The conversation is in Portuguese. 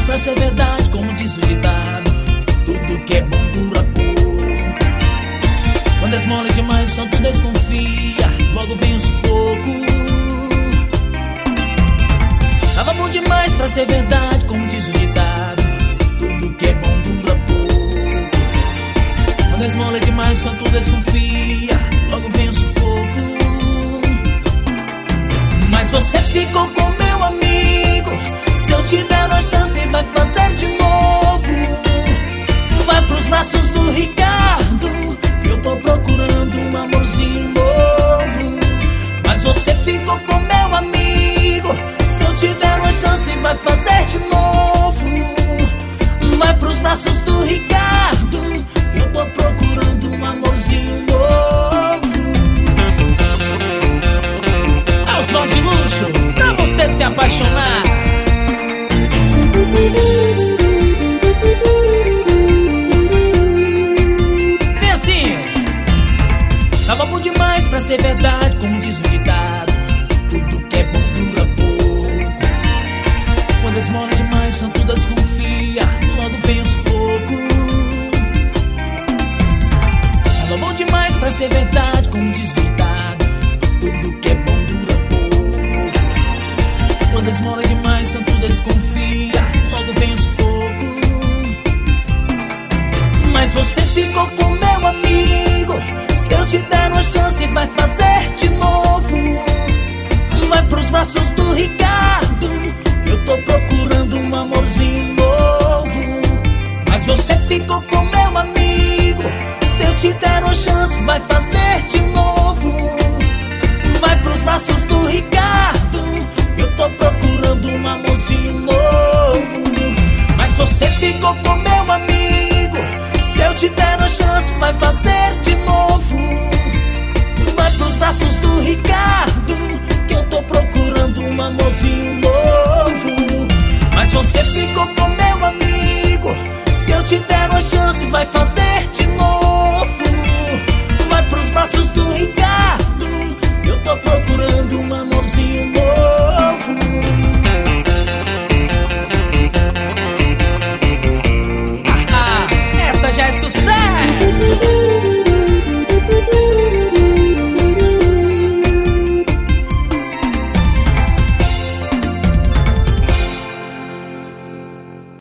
pra ser verdade, como diz o ditado. Tudo que é bom dura pouco. Quando esmola demais, só tu desconfia, logo vem o sufoco. Tava bom demais pra ser verdade, como diz o ditado. Tudo que é bom dura pouco. Quando esmola demais, só tu desconfia, logo vem o sufoco. Mas você ficou com meu amigo. Se eu te der uma chance, vai fazer de novo. Vai pros braços do Ricardo, que eu tô procurando um amorzinho novo. Mas você ficou com meu amigo. Se eu te der uma chance, vai fazer de novo. Vai pros braços do Ricardo, que eu tô procurando um amorzinho novo. Aos voz de luxo, pra você se apaixonar. Bem assim, tava bom demais pra ser verdade, como diz o ditado. Tudo que é bom dura pouco. Quando esmola demais, só tu desconfia, logo vem o sufoco. Tava bom demais pra ser verdade, como diz o ditado. Tudo que é bom dura pouco. Quando esmola demais, só tu desconfia, logo vem o sufoco. Mas você ficou com meu amigo. Se eu te der uma chance, vai fazer de novo. Vai pros braços do Ricardo, que eu tô procurando um amorzinho novo. Mas você ficou com meu amigo. Se eu te der uma chance, vai fazer de novo. Vai pros braços do Ricardo, que eu tô procurando um amorzinho novo.